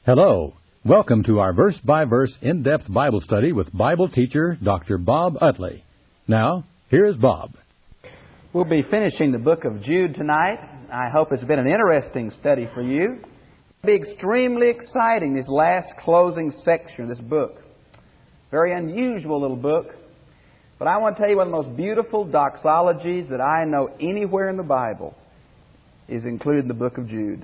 Hello. Welcome to our verse-by-verse in-depth Bible study with Bible teacher Dr. Bob Utley. Now, here's Bob. We'll be finishing the book of Jude tonight. I hope it's been an interesting study for you. It'll be extremely exciting, this last closing section of this book. Very unusual little book. But I want to tell you one of the most beautiful doxologies that I know anywhere in the Bible is included in the book of Jude.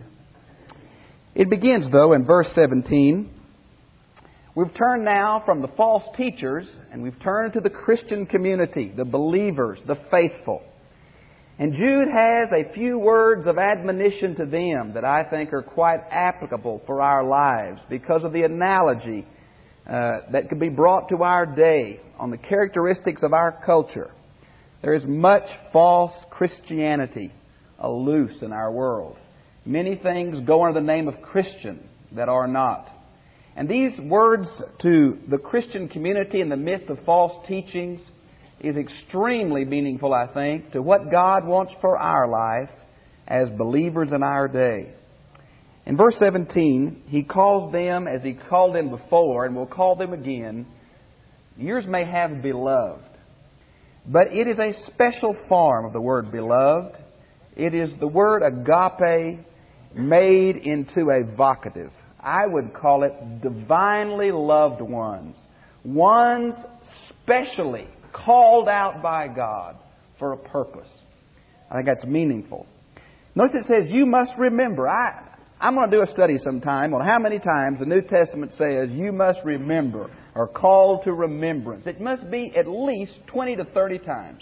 It begins, though, in verse 17. We've turned now from the false teachers, and we've turned to the Christian community, the believers, the faithful. And Jude has a few words of admonition to them that I think are quite applicable for our lives because of the analogy that could be brought to our day on the characteristics of our culture. There is much false Christianity loose in our world. Many things go under the name of Christian that are not. And these words to the Christian community in the midst of false teachings is extremely meaningful, I think, to what God wants for our life as believers in our day. In verse 17, he calls them, as he called them before, and will call them again, yours may have beloved. But it is a special form of the word beloved. It is the word agape made into a vocative. I would call it divinely loved ones. Ones specially called out by God for a purpose. I think that's meaningful. Notice it says, you must remember. I'm going to do a study sometime on how many times the New Testament says you must remember or call to remembrance. It must be at least 20 to 30 times.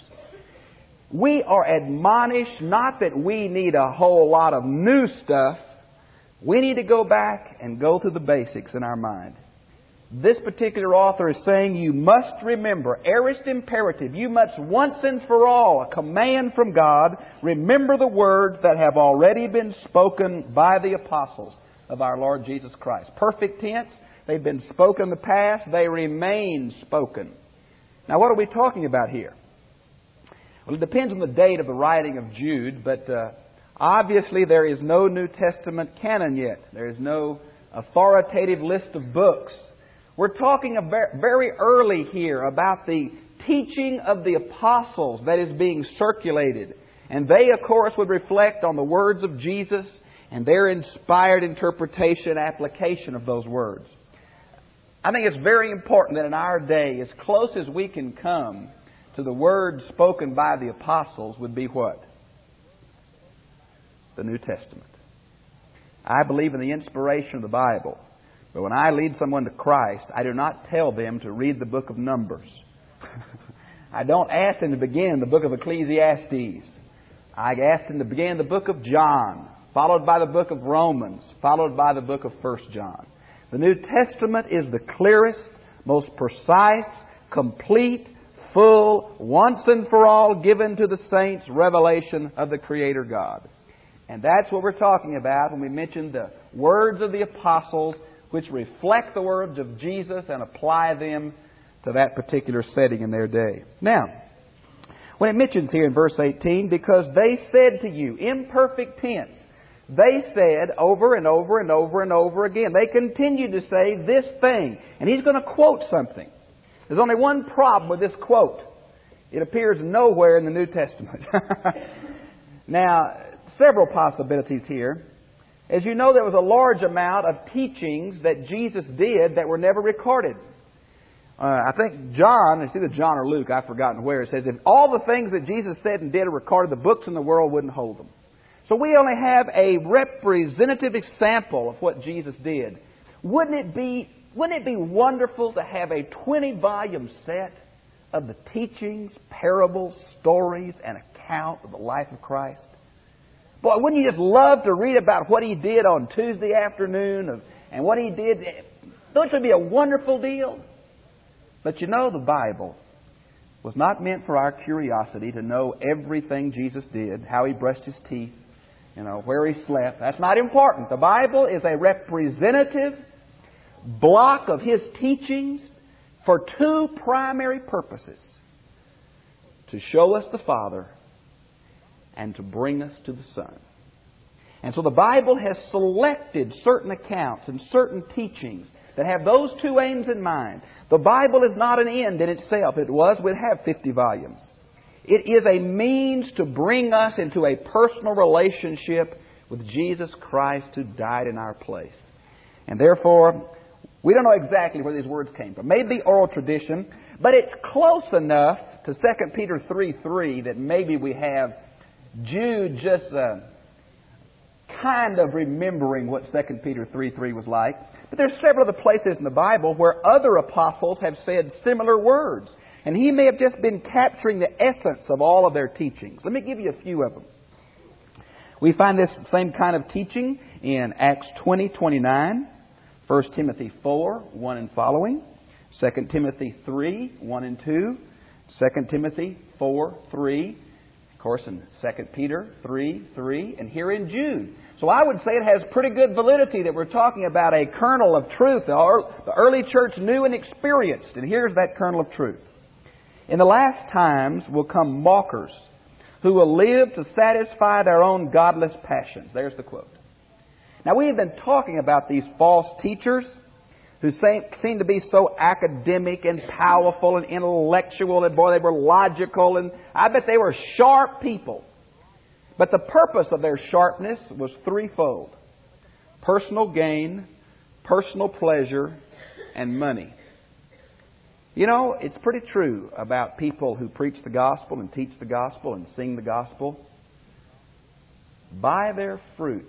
We are admonished not that we need a whole lot of new stuff. We need to go back and go to the basics in our mind. This particular author is saying you must remember, aorist imperative, you must once and for all, a command from God, remember the words that have already been spoken by the apostles of our Lord Jesus Christ. Perfect tense, they've been spoken in the past, they remain spoken. Now what are we talking about here? Well, it depends on the date of the writing of Jude, but obviously there is no New Testament canon yet. There is no authoritative list of books. We're talking very early here about the teaching of the apostles that is being circulated. And they, of course, would reflect on the words of Jesus and their inspired interpretation and application of those words. I think it's very important that in our day, as close as we can come to the words spoken by the apostles would be what? The New Testament. I believe in the inspiration of the Bible. But when I lead someone to Christ, I do not tell them to read the book of Numbers. I don't ask them to begin the book of Ecclesiastes. I ask them to begin the book of John, followed by the book of Romans, followed by the book of 1 John. The New Testament is the clearest, most precise, complete, full, once and for all given to the saints revelation of the Creator God. And that's what we're talking about when we mention the words of the apostles which reflect the words of Jesus and apply them to that particular setting in their day. Now, when it mentions here in verse 18, because they said to you, imperfect tense, they said over and over and over and over again. They continue to say this thing. And he's going to quote something. There's only one problem with this quote. It appears nowhere in the New Testament. Now, several possibilities here. As you know, there was a large amount of teachings that Jesus did that were never recorded. I think John, it's either John or Luke, I've forgotten where, it says if all the things that Jesus said and did are recorded, the books in the world wouldn't hold them. So we only have a representative example of what Jesus did. Wouldn't it be wonderful to have a 20-volume set of the teachings, parables, stories, and account of the life of Christ? Boy, wouldn't you just love to read about what He did on Tuesday afternoon and what He did? Don't it be a wonderful deal? But you know, the Bible was not meant for our curiosity to know everything Jesus did, how He brushed His teeth, where He slept. That's not important. The Bible is a representative block of His teachings for two primary purposes: to show us the Father and to bring us to the Son. And so the Bible has selected certain accounts and certain teachings that have those two aims in mind. The Bible is not an end in itself. If it was, we'd have 50 volumes. It is a means to bring us into a personal relationship with Jesus Christ who died in our place. And therefore, we don't know exactly where these words came from. Maybe oral tradition, but it's close enough to 2 Peter 3:3 that maybe we have Jude just kind of remembering what 2 Peter 3:3 was like. But there's several other places in the Bible where other apostles have said similar words. And he may have just been capturing the essence of all of their teachings. Let me give you a few of them. We find this same kind of teaching in Acts 20:29, 1 Timothy 4:1 and following, 2 Timothy 3:1 and 2, 2 Timothy 4:3, of course in 2 Peter 3:3, and here in Jude. So I would say it has pretty good validity that we're talking about a kernel of truth the early church knew and experienced. And here's that kernel of truth. In the last times will come mockers who will live to satisfy their own godless passions. There's the quote. Now we have been talking about these false teachers who seem to be so academic and powerful and intellectual, and boy, they were logical, and I bet they were sharp people. But the purpose of their sharpness was threefold: personal gain, personal pleasure, and money. You know, it's pretty true about people who preach the gospel and teach the gospel and sing the gospel. By their fruit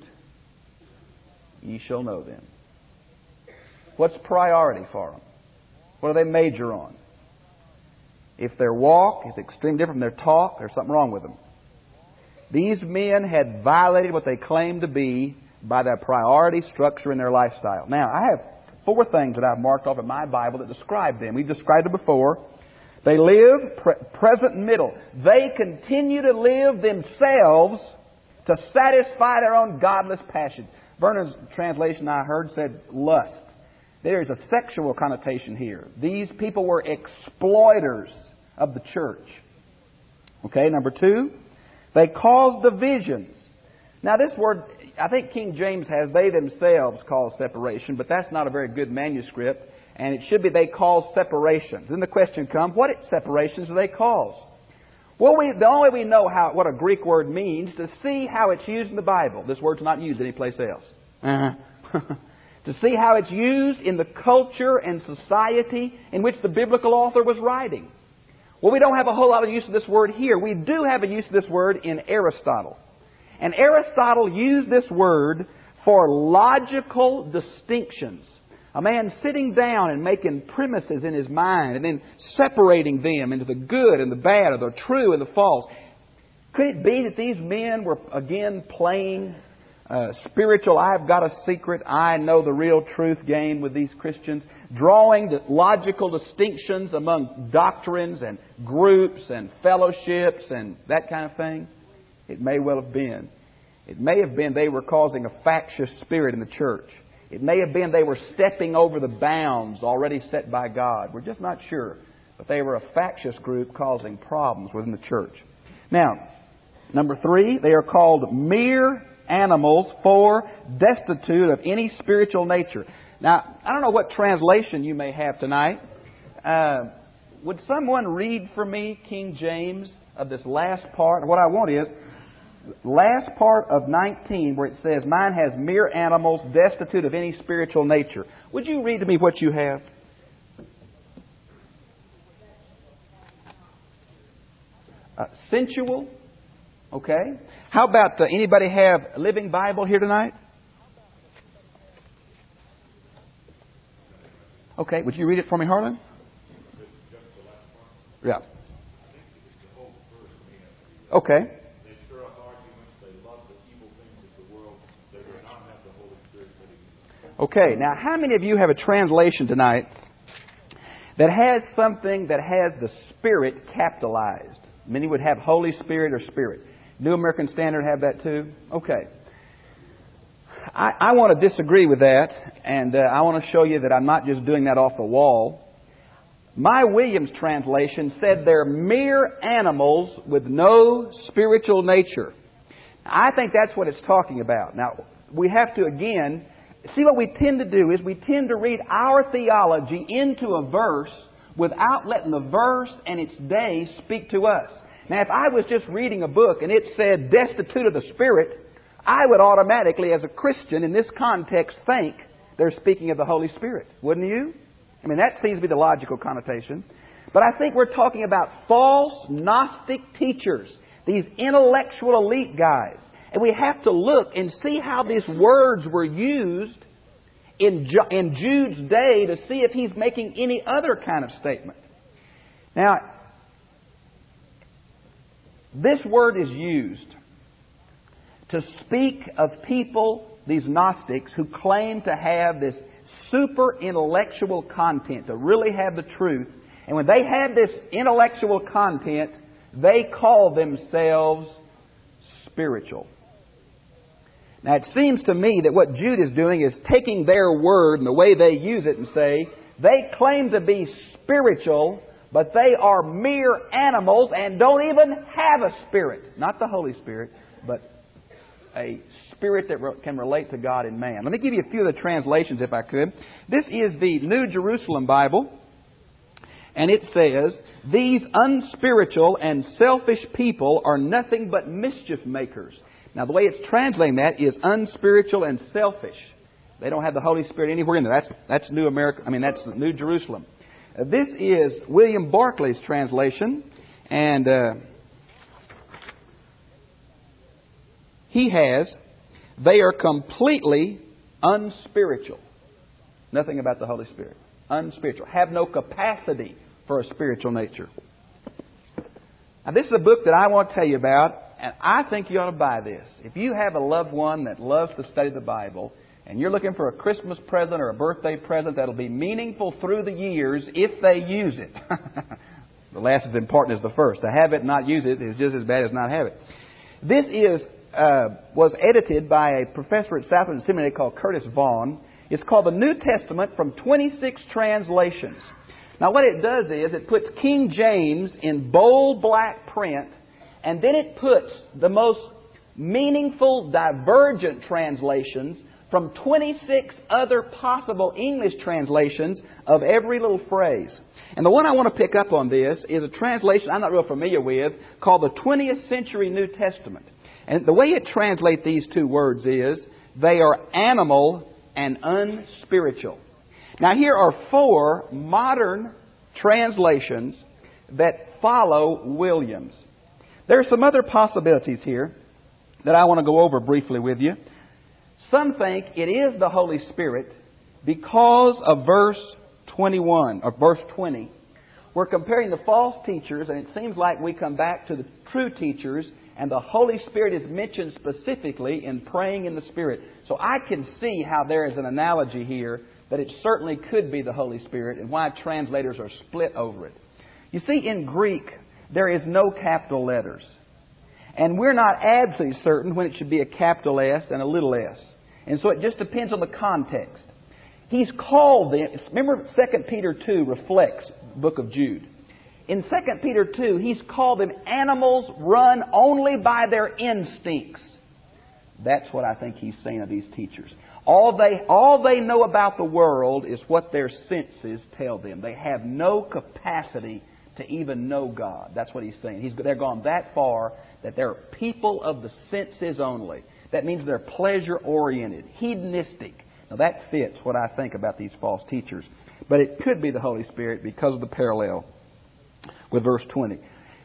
ye shall know them. What's priority for them? What do they major on? If their walk is extremely different from their talk, there's something wrong with them. These men had violated what they claimed to be by their priority structure in their lifestyle. Now, I have 4 things that I've marked off in my Bible that describe them. We've described it before. They live present and middle. They continue to live themselves to satisfy their own godless passions. Vernon's translation I heard said lust. There is a sexual connotation here. These people were exploiters of the church. Okay, number 2, they caused divisions. Now this word, I think King James has, they themselves cause separation, but that's not a very good manuscript, and it should be they cause separations. Then the question comes, what separations do they cause? Well, the only way we know what a Greek word means to see how it's used in the Bible. This word's not used anyplace else. To see how it's used in the culture and society in which the biblical author was writing. Well, we don't have a whole lot of use of this word here. We do have a use of this word in Aristotle. And Aristotle used this word for logical distinctions. A man sitting down and making premises in his mind and then separating them into the good and the bad, or the true and the false. Could it be that these men were again playing spiritual, I've got a secret, I know the real truth game with these Christians, drawing the logical distinctions among doctrines and groups and fellowships and that kind of thing? It may well have been. It may have been they were causing a factious spirit in the church. It may have been they were stepping over the bounds already set by God. We're just not sure. But they were a factious group causing problems within the church. Now, number 3, they are called mere animals, 4, destitute of any spiritual nature. Now, I don't know what translation you may have tonight. Would someone read for me King James of this last part? What I want is, last part of 19 where it says, mine has mere animals, destitute of any spiritual nature. Would you read to me what you have? Sensual. Okay. How about anybody have a Living Bible here tonight? Okay. Would you read it for me, Harlan? Yeah. Okay. Okay, now how many of you have a translation tonight that has something that has the Spirit capitalized? Many would have Holy Spirit or Spirit. New American Standard have that too? Okay. I want to disagree with that, and I want to show you that I'm not just doing that off the wall. My Williams translation said they're mere animals with no spiritual nature. I think that's what it's talking about. Now, we have to, again, see what we tend to do is we tend to read our theology into a verse without letting the verse and its day speak to us. Now, if I was just reading a book and it said destitute of the Spirit, I would automatically, as a Christian in this context, think they're speaking of the Holy Spirit. Wouldn't you? I mean, that seems to be the logical connotation. But I think we're talking about false Gnostic teachers, these intellectual elite guys. And we have to look and see how these words were used in Jude's day to see if he's making any other kind of statement. Now, this word is used to speak of people, these Gnostics, who claim to have this super intellectual content, to really have the truth. And when they have this intellectual content, they call themselves spiritual. Now, it seems to me that what Jude is doing is taking their word and the way they use it and say, they claim to be spiritual, but they are mere animals and don't even have a spirit. Not the Holy Spirit, but a spirit that can relate to God and man. Let me give you a few of the translations if I could. This is the New Jerusalem Bible, and it says, "These unspiritual and selfish people are nothing but mischief makers." Now, the way it's translating that is unspiritual and selfish. They don't have the Holy Spirit anywhere in there. That's New America. I mean, that's New Jerusalem. This is William Barclay's translation, and he has, "They are completely unspiritual." Nothing about the Holy Spirit. Unspiritual. Have no capacity for a spiritual nature. Now, this is a book that I want to tell you about, and I think you ought to buy this. If you have a loved one that loves to study the Bible, and you're looking for a Christmas present or a birthday present that'll be meaningful through the years if they use it. The last is important as the first. To have it and not use it is just as bad as not have it. This was edited by a professor at Southern Seminary called Curtis Vaughan. It's called the New Testament from 26 translations. Now, what it does is it puts King James in bold black print, and then it puts the most meaningful divergent translations from 26 other possible English translations of every little phrase. And the one I want to pick up on this is a translation I'm not real familiar with called the 20th Century New Testament. And the way it translates these two words is, they are animal and unspiritual. Now, here are 4 modern translations that follow Williams. There are some other possibilities here that I want to go over briefly with you. Some think it is the Holy Spirit because of verse 21, or verse 20. We're comparing the false teachers, and it seems like we come back to the true teachers, and the Holy Spirit is mentioned specifically in praying in the Spirit. So I can see how there is an analogy here that it certainly could be the Holy Spirit, and why translators are split over it. You see, in Greek, there is no capital letters. And we're not absolutely certain when it should be a capital S and a little s. And so it just depends on the context. He's called them, remember 2 Peter 2 reflects the book of Jude. In 2 Peter 2, he's called them animals run only by their instincts. That's what I think he's saying of these teachers. All they know about the world is what their senses tell them. They have no capacity to even know God. That's what he's saying. They're gone that far that they're people of the senses only. That means they're pleasure-oriented, hedonistic. Now that fits what I think about these false teachers. But it could be the Holy Spirit because of the parallel with verse 20.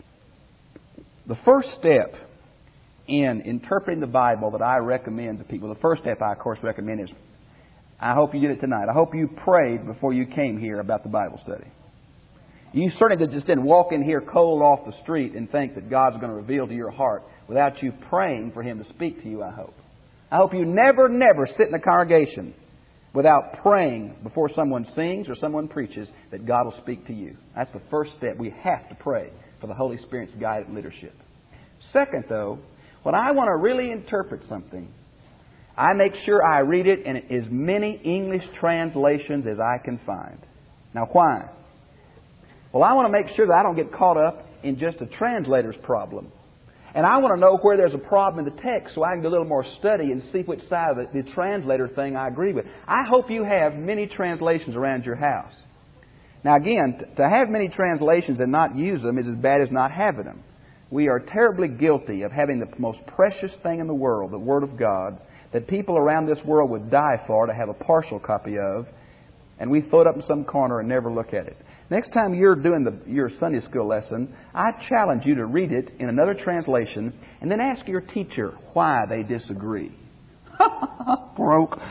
The first step in interpreting the Bible that I recommend to people, the first step I, of course, recommend is, I hope you did it tonight. I hope you prayed before you came here about the Bible study. You certainly just didn't walk in here cold off the street and think that God's going to reveal to your heart without you praying for Him to speak to you, I hope. I hope you never sit in a congregation without praying before someone sings or someone preaches that God will speak to you. That's the first step. We have to pray for the Holy Spirit's guided leadership. Second, though, when I want to really interpret something, I make sure I read it in as many English translations as I can find. Now, why? Well, I want to make sure that I don't get caught up in just a translator's problem. And I want to know where there's a problem in the text so I can do a little more study and see which side of the translator thing I agree with. I hope you have many translations around your house. Now again, to have many translations and not use them is as bad as not having them. We are terribly guilty of having the most precious thing in the world, the Word of God, that people around this world would die for to have a partial copy of, and we throw it up in some corner and never look at it. Next time you're doing your Sunday school lesson, I challenge you to read it in another translation and then ask your teacher why they disagree. Broke.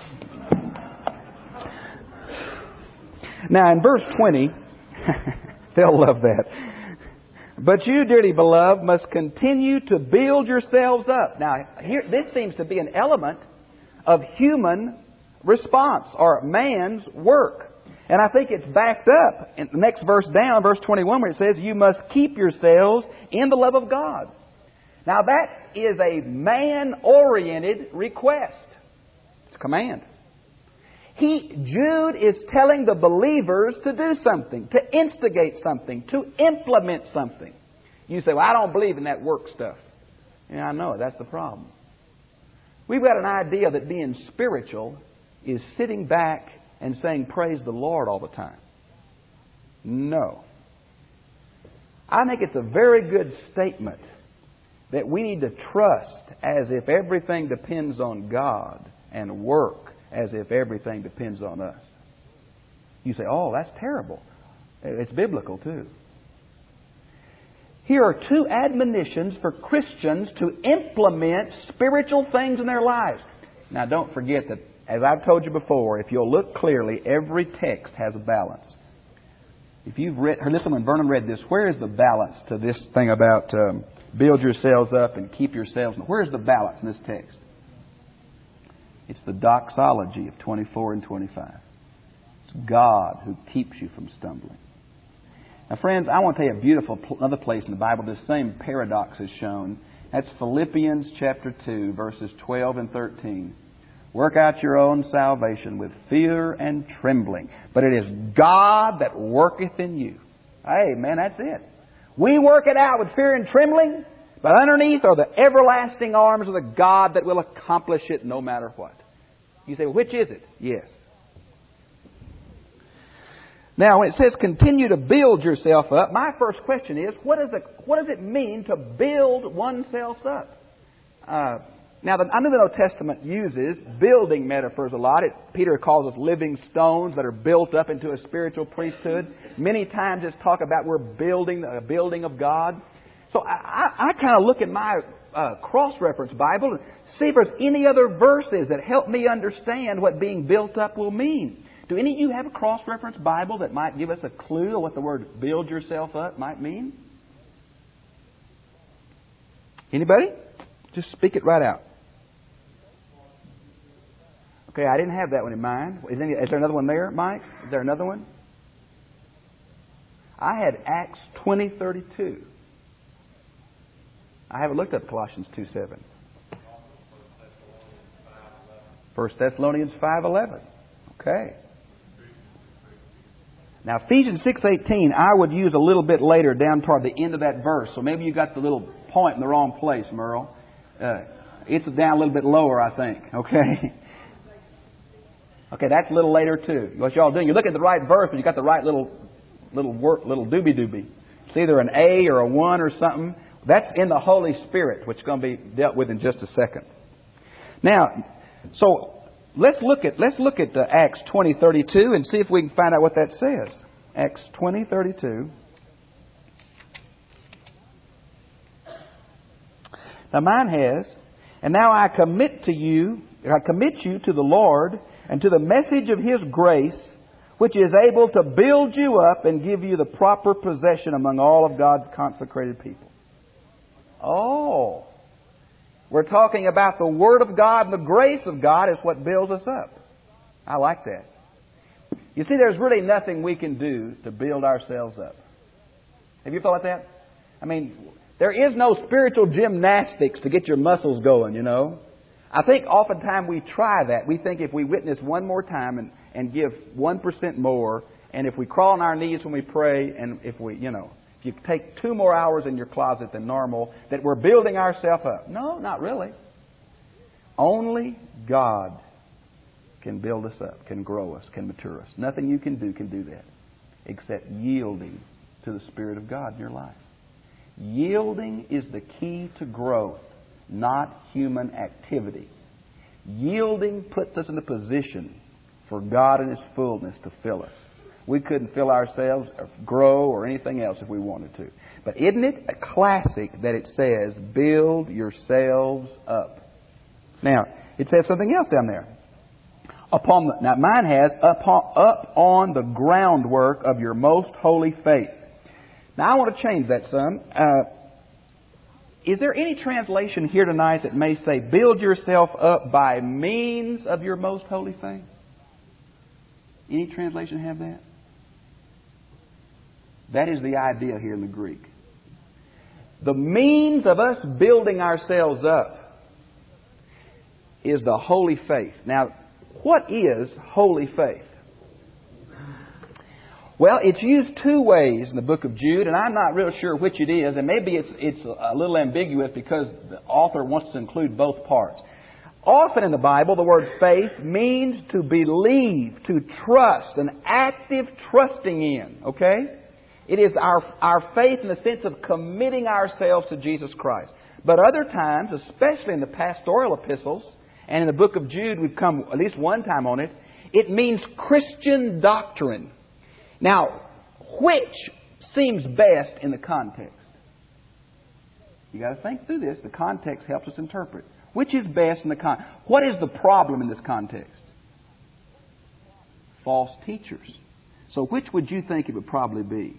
Now in verse 20, they'll love that. But you, dearly beloved, must continue to build yourselves up. Now, here, this seems to be an element of human response or man's work. And I think it's backed up in the next verse down, verse 21, where it says, you must keep yourselves in the love of God. Now, that is a man-oriented request. It's a command. Jude is telling the believers to do something, to instigate something, to implement something. You say, well, I don't believe in that work stuff. Yeah, I know it. That's the problem. We've got an idea that being spiritual is sitting back and saying, praise the Lord all the time. No. I think it's a very good statement that we need to trust as if everything depends on God and work as if everything depends on us. You say, oh, that's terrible. It's biblical too. Here are two admonitions for Christians to implement spiritual things in their lives. Now don't forget that, as I've told you before, if you'll look clearly, every text has a balance. If you've read, listen, when Vernon read this, where is the balance to this thing about build yourselves up and keep yourselves? Where's the balance in this text? It's the doxology of 24 and 25. It's God who keeps you from stumbling. Now, friends, I want to tell you a beautiful another place in the Bible this same paradox is shown. That's Philippians chapter 2, verses 12 and 13. Work out your own salvation with fear and trembling. But it is God that worketh in you. Hey, man, that's it. We work it out with fear and trembling, but underneath are the everlasting arms of the God that will accomplish it no matter what. You say, well, which is it? Yes. Now, when it says continue to build yourself up, my first question is, what does it mean to build oneself up? Now, I know the Old Testament uses building metaphors a lot. Peter calls us living stones that are built up into a spiritual priesthood. Many times it's talk about we're building a building of God. So I kind of look at my cross-reference Bible and see if there's any other verses that help me understand what being built up will mean. Do any of you have a cross-reference Bible that might give us a clue of what the word build yourself up might mean? Anybody? Just speak it right out. Okay, I didn't have that one in mind. Is there another one there, Mike? Is there another one? I had Acts 20:32. I haven't looked up Colossians 2:7. 1 Thessalonians 5:11. Okay. Now Ephesians 6:18, I would use a little bit later down toward the end of that verse. So maybe you got the little point in the wrong place, Merle. It's down a little bit lower, I think. Okay. Okay, that's a little later too. What y'all doing? You look at the right verse, but you got the right little doobie. It's either an A or a 1 or something. That's in the Holy Spirit, which is going to be dealt with in just a second. Now, so let's look at Acts 20:32 and see if we can find out what that says. Acts 20:32. Now mine has, and now I commit you to the Lord and to the message of His grace, which is able to build you up and give you the proper possession among all of God's consecrated people. Oh, we're talking about the Word of God and the grace of God is what builds us up. I like that. You see, there's really nothing we can do to build ourselves up. Have you thought about that? I mean, there is no spiritual gymnastics to get your muscles going, you know. I think oftentimes we try that. We think if we witness one more time and give 1% more, and if we crawl on our knees when we pray, and if we, you take 2 more hours in your closet than normal, that we're building ourselves up. No, not really. Only God can build us up, can grow us, can mature us. Nothing you can do that, except yielding to the Spirit of God in your life. Yielding is the key to growth, not human activity. Yielding puts us in a position for God in His fullness to fill us. We couldn't fill ourselves or grow or anything else if we wanted to. But isn't it a classic that it says, build yourselves up? Now, it says something else down there. Now mine has, up on the groundwork of your most holy faith. Now I want to change that some. Is there any translation here tonight that may say, build yourself up by means of your most holy faith? Any translation have that? That is the idea here in the Greek. The means of us building ourselves up is the holy faith. Now, what is holy faith? Well, it's used 2 ways in the book of Jude, and I'm not real sure which it is, and maybe it's a little ambiguous because the author wants to include both parts. Often in the Bible, the word faith means to believe, to trust, an active trusting in, okay? It is our faith in the sense of committing ourselves to Jesus Christ. But other times, especially in the pastoral epistles, and in the book of Jude, we've come at least one time on it, it means Christian doctrine. Now, which seems best in the context? You've got to think through this. The context helps us interpret. Which is best in the context? What is the problem in this context? False teachers. So which would you think it would probably be?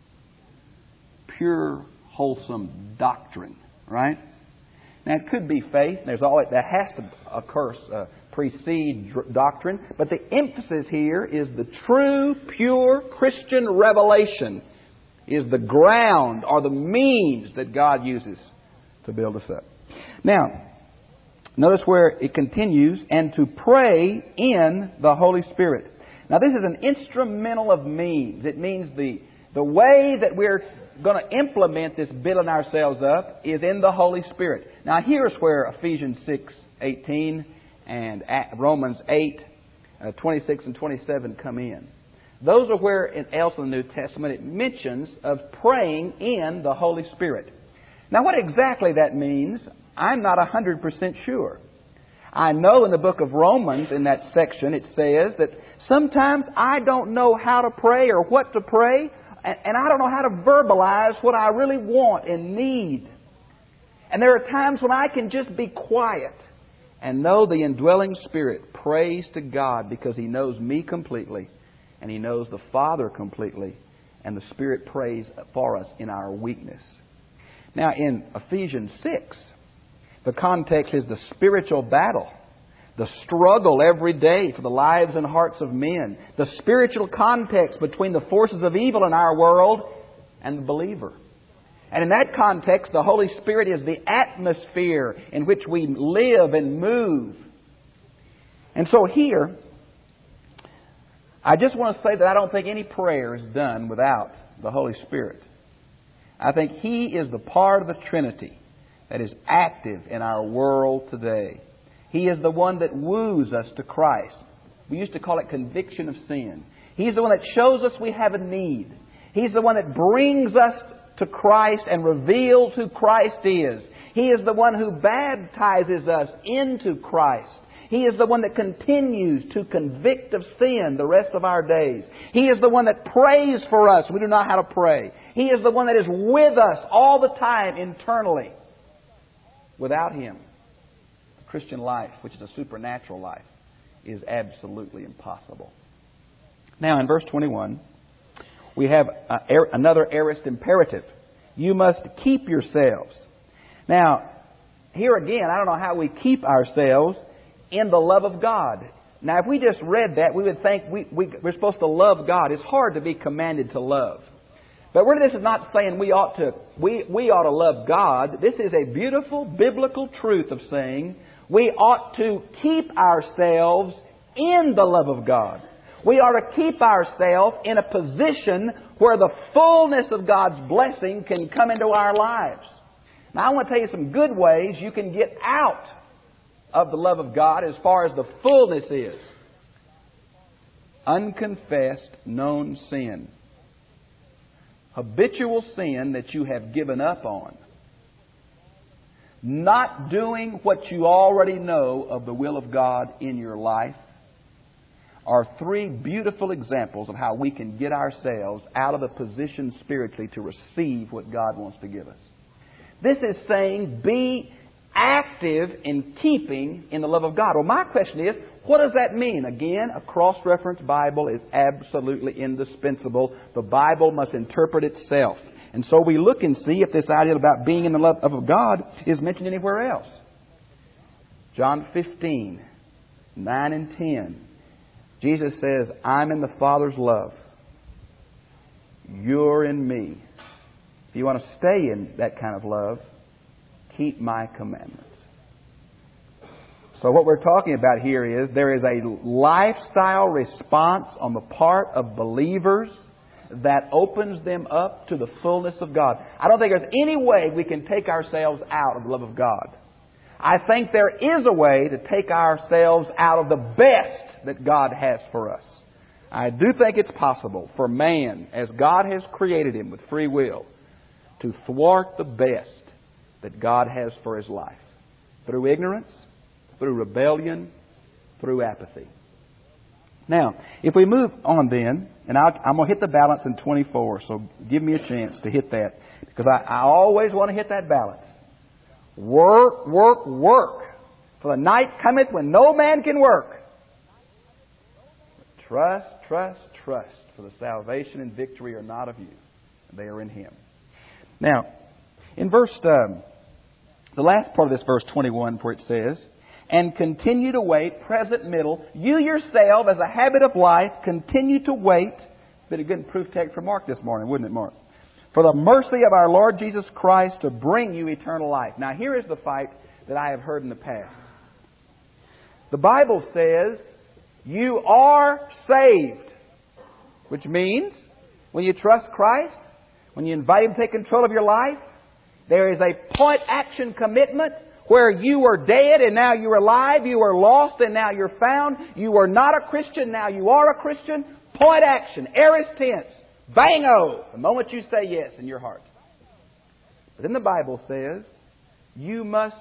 Pure, wholesome doctrine, right? Now, it could be faith. That has to precede doctrine. But the emphasis here is the true, pure Christian revelation is the ground or the means that God uses to build us up. Now, notice where it continues, and to pray in the Holy Spirit. Now, this is an instrumental of means. It means the way that we're going to implement this building ourselves up is in the Holy Spirit. Now, here's where Ephesians 6:18 and Romans 8:26 and 27 come in. Those are where else in the New Testament it mentions of praying in the Holy Spirit. Now, what exactly that means, I'm not 100% sure. I know in the book of Romans, in that section, it says that sometimes I don't know how to pray or what to pray, and I don't know how to verbalize what I really want and need. And there are times when I can just be quiet and know the indwelling Spirit prays to God because He knows me completely and He knows the Father completely, and the Spirit prays for us in our weakness. Now, in Ephesians 6, the context is the spiritual battle, the struggle every day for the lives and hearts of men, the spiritual context between the forces of evil in our world and the believer. And in that context, the Holy Spirit is the atmosphere in which we live and move. And so here, I just want to say that I don't think any prayer is done without the Holy Spirit. I think He is the part of the Trinity that is active in our world today. He is the one that woos us to Christ. We used to call it conviction of sin. He's the one that shows us we have a need. He's the one that brings us to Christ and reveals who Christ is. He is the one who baptizes us into Christ. He is the one that continues to convict of sin the rest of our days. He is the one that prays for us. We do not know how to pray. He is the one that is with us all the time internally. Without Him, the Christian life, which is a supernatural life, is absolutely impossible. Now, in verse 21, we have another aorist imperative. You must keep yourselves. Now, here again, I don't know how we keep ourselves in the love of God. Now, if we just read that, we would think we're supposed to love God. It's hard to be commanded to love. But really, this is not saying we ought to love God. This is a beautiful biblical truth of saying we ought to keep ourselves in the love of God. We are to keep ourselves in a position where the fullness of God's blessing can come into our lives. Now, I want to tell you some good ways you can get out of the love of God as far as the fullness is. Unconfessed known sin. Habitual sin that you have given up on. Not doing what you already know of the will of God in your life are three beautiful examples of how we can get ourselves out of the position spiritually to receive what God wants to give us. This is saying be active in keeping in the love of God. Well, my question is, what does that mean? Again, a cross-reference Bible is absolutely indispensable. The Bible must interpret itself. And so we look and see if this idea about being in the love of God is mentioned anywhere else. John 15, 9 and 10. Jesus says, I'm in the Father's love. You're in me. If you want to stay in that kind of love, keep my commandments. So what we're talking about here is there is a lifestyle response on the part of believers that opens them up to the fullness of God. I don't think there's any way we can take ourselves out of the love of God. I think there is a way to take ourselves out of the best that God has for us. I do think it's possible for man, as God has created him with free will, to thwart the best that God has for his life. Through ignorance, through rebellion, through apathy. Now, if we move on then, and I'm going to hit the balance in 24, so give me a chance to hit that. Because I always want to hit that balance. Work, work, work. For the night cometh when no man can work. Trust, trust, trust. For the salvation and victory are not of you. They are in Him. Now, in the last part of this verse 21, where it says, and continue to wait, present middle, you yourself as a habit of life, continue to wait. Been a good proof text for Mark this morning, wouldn't it, Mark? For the mercy of our Lord Jesus Christ to bring you eternal life. Now here is the fight that I have heard in the past. The Bible says you are saved. Which means when you trust Christ, when you invite Him to take control of your life, there is a point action commitment where you were dead and now you're alive. You were lost and now you're found. You were not a Christian, now you are a Christian. Point action, aorist tense. Bang-o! The moment you say yes in your heart. But then the Bible says you must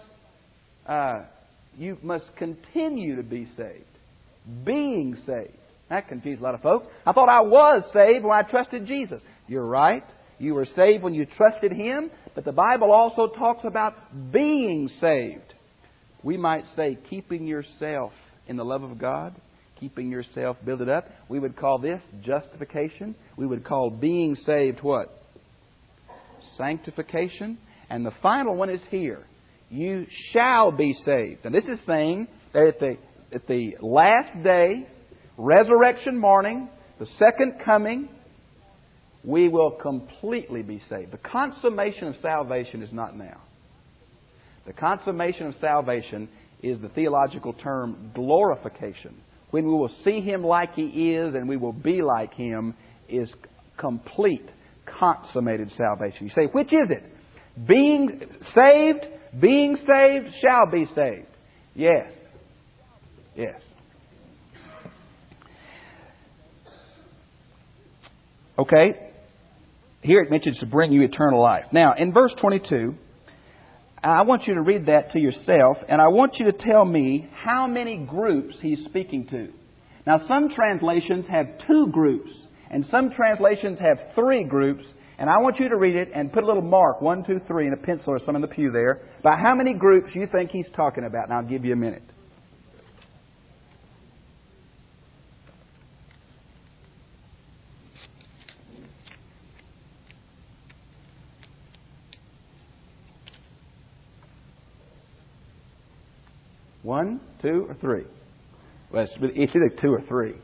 continue to be saved. Being saved. That confused a lot of folks. I thought I was saved when I trusted Jesus. You're right. You were saved when you trusted Him. But the Bible also talks about being saved. We might say keeping yourself in the love of God. Keeping yourself builded up. We would call this justification. We would call being saved what? Sanctification. And the final one is here. You shall be saved. And this is saying that at the last day, resurrection morning, the second coming, we will completely be saved. The consummation of salvation is not now. The consummation of salvation is the theological term glorification. When we will see Him like He is and we will be like Him, is complete, consummated salvation. You say, which is it? Being saved, shall be saved. Yes. Yes. Okay. Here it mentions to bring you eternal life. Now, in verse 22, I want you to read that to yourself, and I want you to tell me how many groups he's speaking to. Now, some translations have 2 groups, and some translations have 3 groups, and I want you to read it and put a little mark, 1, 2, 3, and a pencil or some in the pew there, about how many groups you think he's talking about, and I'll give you a minute. One, 2, or 3? Well, it's either 2 or 3.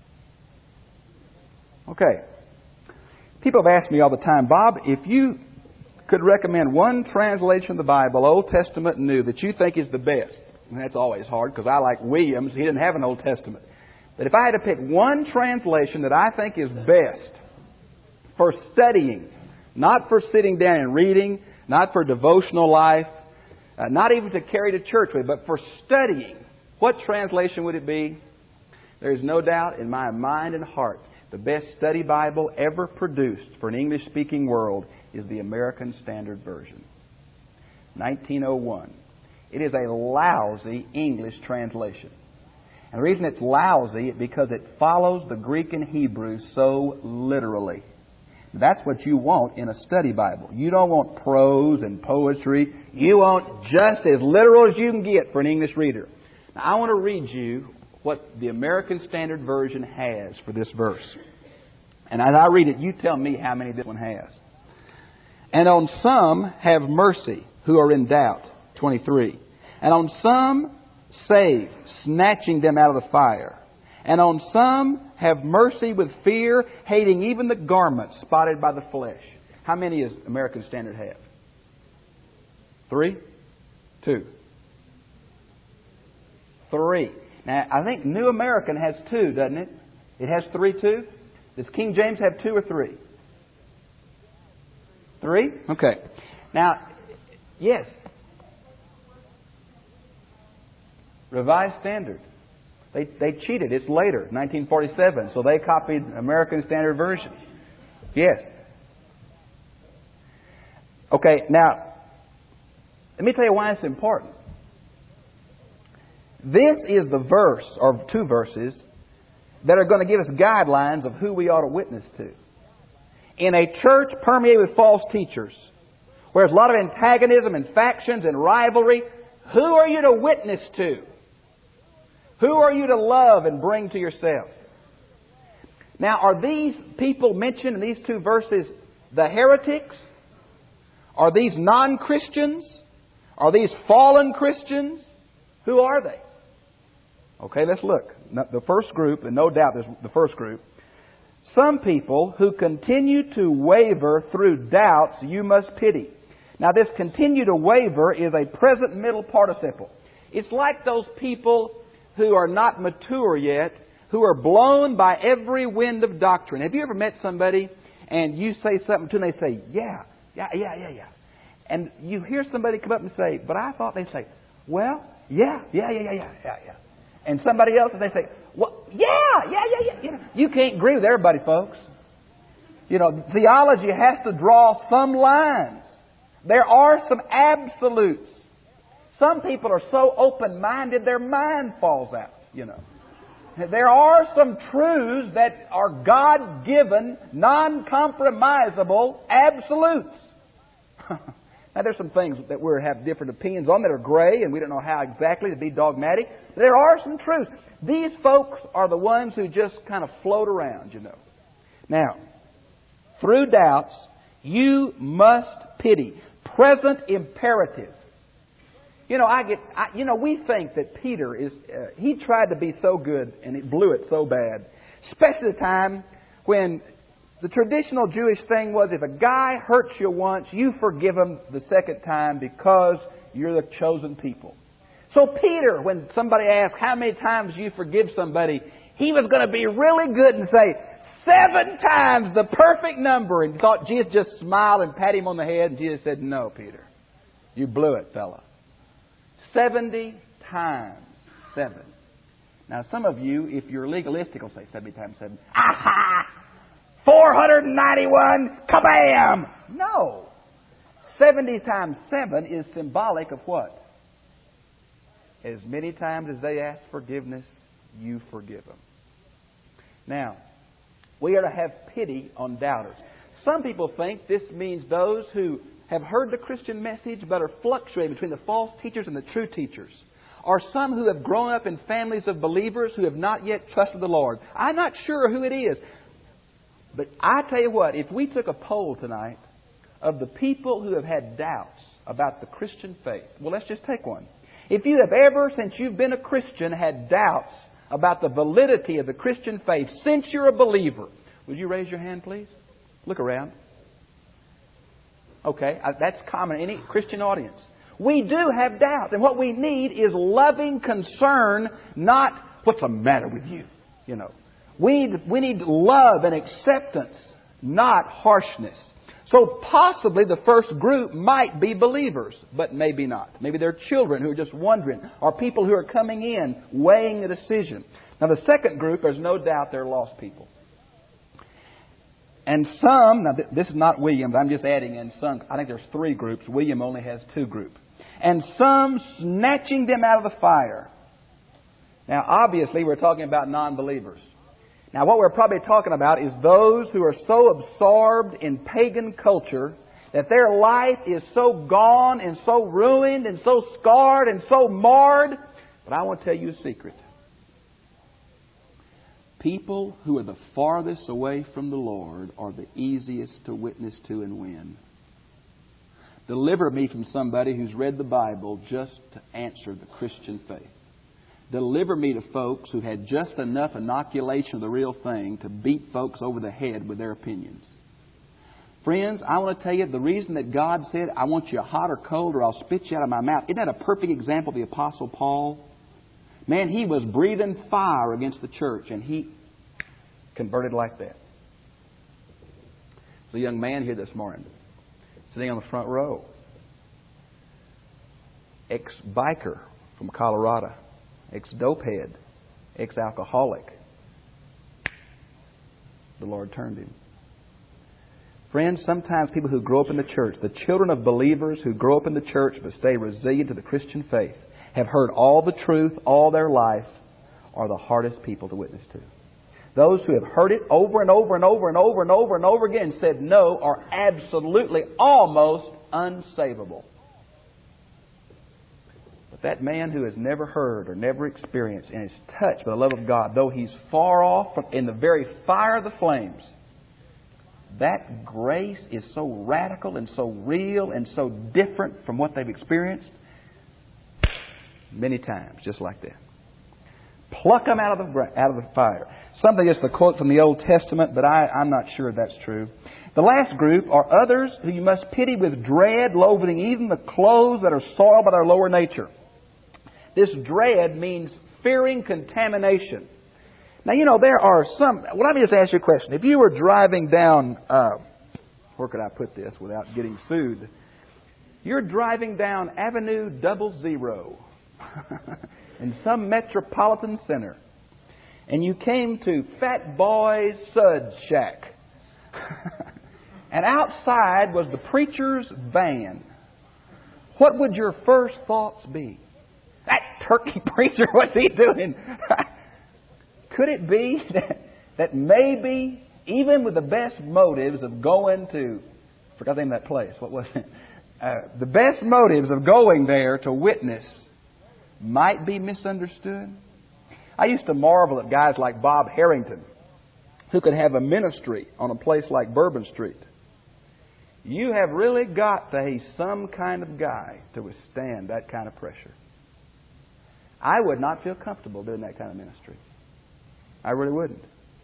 Okay. People have asked me all the time, Bob, if you could recommend one translation of the Bible, Old Testament and New, that you think is the best. And that's always hard because I like Williams. He didn't have an Old Testament. that if I had to pick one translation that I think is best for studying, not for sitting down and reading, not for devotional life, not even to carry to church with, but for studying, what translation would it be? There is no doubt in my mind and heart the best study Bible ever produced for an English-speaking world is the American Standard Version. 1901. It is a lousy English translation. And the reason it's lousy is because it follows the Greek and Hebrew so literally. That's what you want in a study Bible. You don't want prose and poetry. You want just as literal as you can get for an English reader. Now, I want to read you what the American Standard Version has for this verse. And as I read it, you tell me how many this one has. And on some have mercy who are in doubt. 23. And on some save, snatching them out of the fire. And on some have mercy with fear, hating even the garments spotted by the flesh. How many does American Standard have? 3? 2? 3. Now, I think New American has 2, doesn't it? It has 3 too? Does King James have 2 or 3? 3? Okay. Now, yes. Revised Standard. They cheated. It's later, 1947. So they copied American Standard Version. Yes. Okay, now, let me tell you why it's important. This is the verse, or 2 verses, that are going to give us guidelines of who we ought to witness to. In a church permeated with false teachers, where there's a lot of antagonism and factions and rivalry, who are you to witness to? Who are you to love and bring to yourself? Now, are these people mentioned in these 2 verses the heretics? Are these non-Christians? Are these fallen Christians? Who are they? Okay, let's look. The first group, and no doubt there's the first group. Some people who continue to waver through doubts you must pity. Now, this continue to waver is a present middle participle. It's like those people who are not mature yet, who are blown by every wind of doctrine. Have you ever met somebody and you say something to them, they say, yeah. And you hear somebody come up and say, but I thought, they say, well, yeah. And somebody else, they say, well, yeah. You can't agree with everybody, folks. Theology has to draw some lines. There are some absolutes. Some people are so open-minded, their mind falls out, There are some truths that are God-given, non-compromisable absolutes. Now, there's some things that we have different opinions on that are gray, and we don't know how exactly to be dogmatic. There are some truths. These folks are the ones who just kind of float around, Now, through doubts, you must pity. Present imperative. We think that Peter he tried to be so good and he blew it so bad. Especially the time when the traditional Jewish thing was if a guy hurts you once, you forgive him the second time because you're the chosen people. So Peter, when somebody asked how many times you forgive somebody, he was going to be really good and say 7 times the perfect number. And thought Jesus just smiled and pat him on the head, and Jesus said, no, Peter, you blew it, fella. 70 times 7. Now, some of you, if you're legalistic, will say 70 times 7. Aha! 491, kabam! No. 70 times 7 is symbolic of what? As many times as they ask forgiveness, you forgive them. Now, we are to have pity on doubters. Some people think this means those who have heard the Christian message but are fluctuating between the false teachers and the true teachers. Or some who have grown up in families of believers who have not yet trusted the Lord. I'm not sure who it is. But I tell you what, if we took a poll tonight of the people who have had doubts about the Christian faith, well, let's just take one. If you have ever, since you've been a Christian, had doubts about the validity of the Christian faith since you're a believer, would you raise your hand, please? Look around. Okay, that's common in any Christian audience. We do have doubts, and what we need is loving concern, not what's the matter with you. You know, we need love and acceptance, not harshness. So possibly the first group might be believers, but maybe not. Maybe they're children who are just wondering, or people who are coming in, weighing the decision. Now the second group, there's no doubt they're lost people. And some, now this is not William's, I'm just adding in some, I think there's 3 groups. William only has 2 groups. And some snatching them out of the fire. Now obviously we're talking about non-believers. Now what we're probably talking about is those who are so absorbed in pagan culture that their life is so gone and so ruined and so scarred and so marred. But I want to tell you a secret. People who are the farthest away from the Lord are the easiest to witness to and win. Deliver me from somebody who's read the Bible just to answer the Christian faith. Deliver me to folks who had just enough inoculation of the real thing to beat folks over the head with their opinions. Friends, I want to tell you the reason that God said, I want you hot or cold or I'll spit you out of my mouth. Isn't that a perfect example of the Apostle Paul? Man, he was breathing fire against the church and he converted like that. There's a young man here this morning sitting on the front row. Ex-biker from Colorado. Ex-dopehead. Ex-alcoholic. The Lord turned him. Friends, sometimes people who grow up in the church, the children of believers who grow up in the church but stay resilient to the Christian faith, have heard all the truth all their life, are the hardest people to witness to. Those who have heard it over and over and over and over and over and over again and said no are absolutely almost unsavable. But that man who has never heard or never experienced and is touched by the love of God, though he's far off in the very fire of the flames, that grace is so radical and so real and so different from what they've experienced many times, just like that. Pluck them out of the fire. Something is the quote from the Old Testament, but I'm not sure that's true. The last group are others who you must pity with dread, loathing even the clothes that are soiled by their lower nature. This dread means fearing contamination. Now, you know, there are some... Well, let me just ask you a question. If you were driving down... where could I put this without getting sued? You're driving down Avenue 00 in some metropolitan center, and you came to Fat Boy's Sud Shack. And outside was the preacher's van. What would your first thoughts be? That turkey preacher, what's he doing? Could it be that maybe, even with the best motives of going to... I forgot the name of that place. What was it? The best motives of going there to witness might be misunderstood. I used to marvel at guys like Bob Harrington, who could have a ministry on a place like Bourbon Street. You have really got to be some kind of guy to withstand that kind of pressure. I would not feel comfortable doing that kind of ministry. I really wouldn't.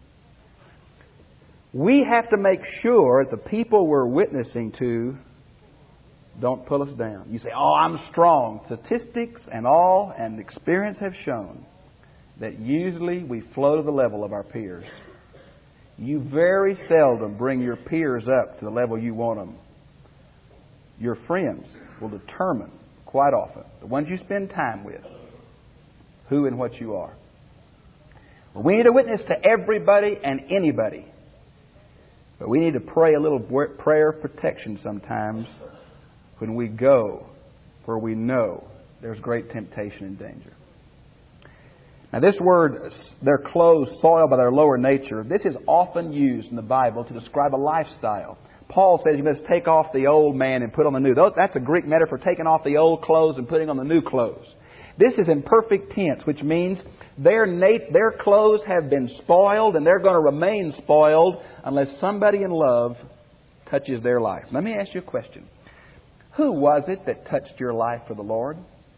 We have to make sure the people we're witnessing to don't pull us down. You say, oh, I'm strong. Statistics and all and experience have shown that usually we flow to the level of our peers. You very seldom bring your peers up to the level you want them. Your friends will determine quite often, the ones you spend time with, who and what you are. We need to witness to everybody and anybody. But we need to pray a little prayer of protection sometimes when we go where we know there's great temptation and danger. Now this word, their clothes soiled by their lower nature, this is often used in the Bible to describe a lifestyle. Paul says you must take off the old man and put on the new. That's a Greek metaphor for taking off the old clothes and putting on the new clothes. This is in perfect tense, which means their clothes have been spoiled and they're going to remain spoiled unless somebody in love touches their life. Let me ask you a question. Who was it that touched your life for the Lord?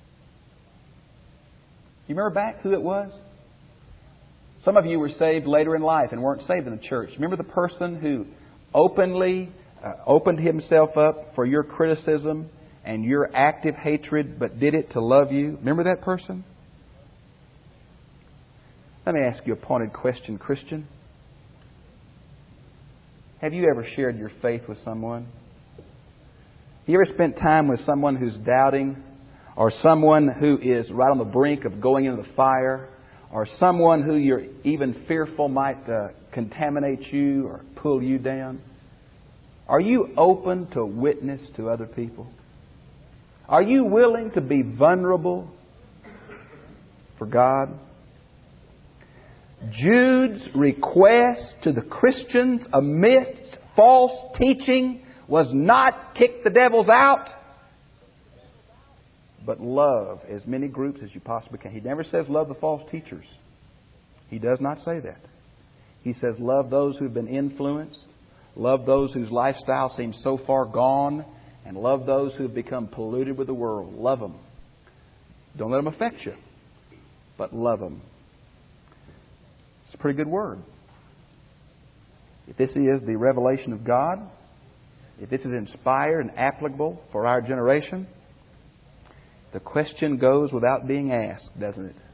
You remember back who it was? Some of you were saved later in life and weren't saved in the church. Remember the person who openly opened himself up for your criticism and your active hatred, but did it to love you? Remember that person? Let me ask you a pointed question, Christian. Have you ever shared your faith with someone? You ever spent time with someone who's doubting, or someone who is right on the brink of going into the fire, or someone who you're even fearful might contaminate you or pull you down? Are you open to witness to other people? Are you willing to be vulnerable for God? Jude's request to the Christians amidst false teaching was not kick the devils out, but love as many groups as you possibly can. He never says love the false teachers. He does not say that. He says love those who've been influenced, love those whose lifestyle seems so far gone, and love those who've become polluted with the world. Love them. Don't let them affect you, but love them. It's a pretty good word. If this is the revelation of God, if this is inspired and applicable for our generation, the question goes without being asked, doesn't it?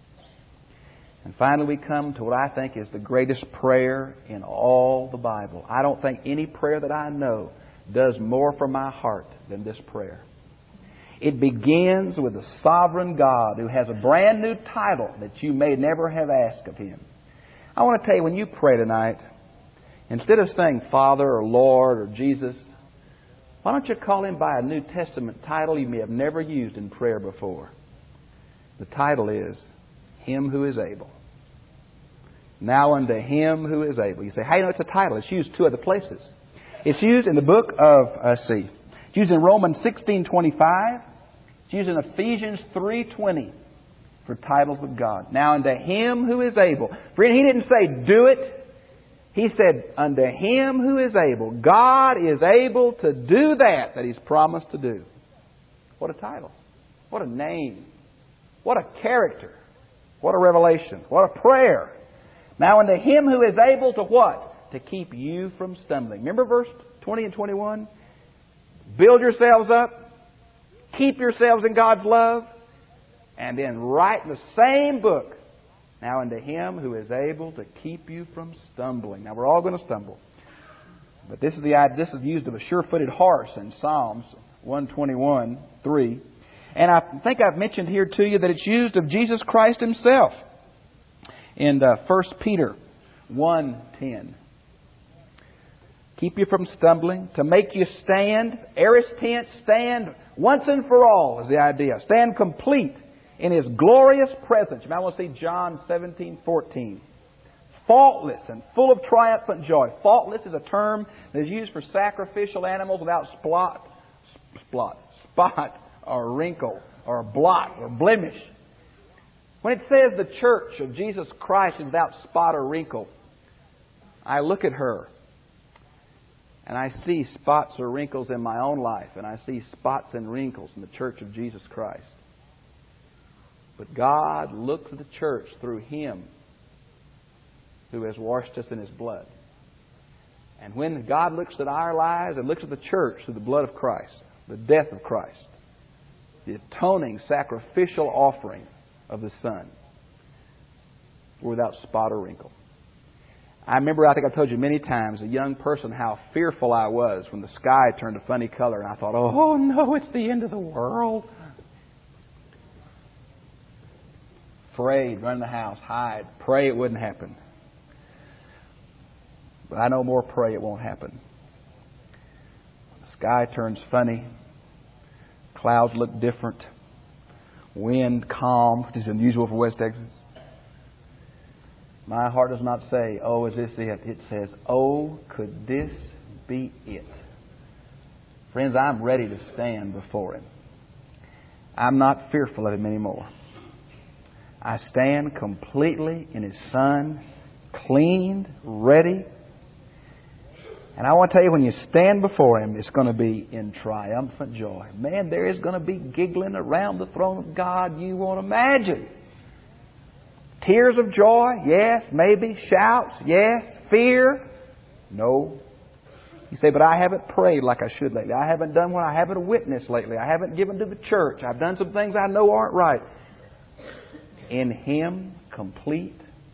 And finally we come to what I think is the greatest prayer in all the Bible. I don't think any prayer that I know does more for my heart than this prayer. It begins with the sovereign God who has a brand new title that you may never have asked of Him. I want to tell you, when you pray tonight, instead of saying Father or Lord or Jesus, why don't you call Him by a New Testament title you may have never used in prayer before? The title is Him Who Is Able. Now unto Him Who Is Able. You say, how do you know it's a title? It's used two other places. It's used in the book of, it's used in Romans 16:25. It's used in Ephesians 3:20 for titles of God. Now unto Him Who Is Able. Friend, He didn't say do it. He said, unto Him who is able. God is able to do that He's promised to do. What a title. What a name. What a character. What a revelation. What a prayer. Now unto Him who is able to what? To keep you from stumbling. Remember verse 20 and 21? Build yourselves up. Keep yourselves in God's love. And then write in the same book, now unto Him who is able to keep you from stumbling. Now we're all going to stumble. But this is used of a sure-footed horse in Psalms 121:3. And I think I've mentioned here to you that it's used of Jesus Christ Himself in 1 Peter 1:10. Keep you from stumbling, to make you stand. Aorist tense, stand once and for all is the idea. Stand complete in His glorious presence. You might want to see John 17:14. Faultless and full of triumphant joy. Faultless is a term that is used for sacrificial animals without spot or wrinkle or blot or blemish. When it says the church of Jesus Christ is without spot or wrinkle, I look at her and I see spots or wrinkles in my own life, and I see spots and wrinkles in the church of Jesus Christ. But God looks at the church through Him who has washed us in His blood. And when God looks at our lives and looks at the church through the blood of Christ, the death of Christ, the atoning sacrificial offering of the Son, we're without spot or wrinkle. I remember, I think I've told you many times, a young person, how fearful I was when the sky turned a funny color. And I thought, oh no, it's the end of the world. Afraid, run in the house, hide, pray it wouldn't happen. But I no more pray it won't happen. The sky turns funny. Clouds look different. Wind calm, which is unusual for West Texas. My heart does not say, oh, is this it? It says, oh, could this be it? Friends, I'm ready to stand before Him. I'm not fearful of Him anymore. I stand completely in His Son, cleaned, ready. And I want to tell you, when you stand before Him, it's going to be in triumphant joy. Man, there is going to be giggling around the throne of God you won't imagine. Tears of joy, yes, maybe. Shouts, yes. Fear, no. You say, but I haven't prayed like I should lately. I haven't done what I haven't witnessed lately. I haven't given to the church. I've done some things I know aren't right. In Him, complete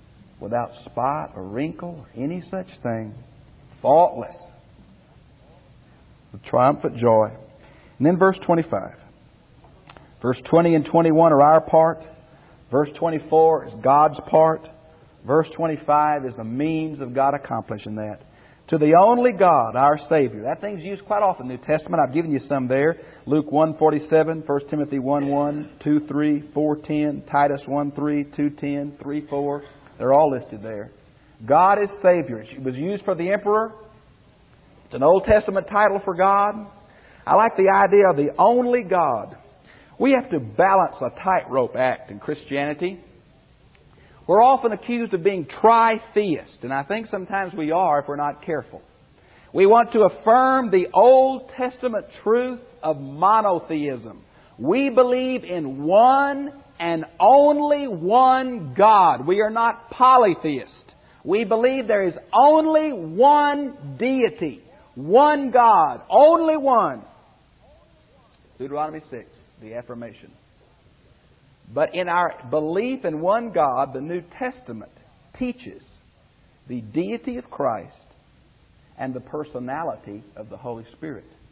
without spot or wrinkle or any such thing, faultless, with triumphant joy. And then verse 25. Verse 20 and 21 are our part. Verse 24 is God's part. Verse 25 is the means of God accomplishing that. To the only God, our Savior. That thing's used quite often in the New Testament. I've given you some there. Luke 1:47, 1 Timothy 1:1, 2:3, 4:10, Titus 1:3, 2:10, 3:4. They're all listed there. God is Savior. It was used for the emperor. It's an Old Testament title for God. I like the idea of the only God. We have to balance a tightrope act in Christianity. We're often accused of being tri-theist, and I think sometimes we are if we're not careful. We want to affirm the Old Testament truth of monotheism. We believe in one and only one God. We are not polytheist. We believe there is only one deity, one God, only one. Deuteronomy 6, the affirmation. But in our belief in one God, the New Testament teaches the deity of Christ and the personality of the Holy Spirit.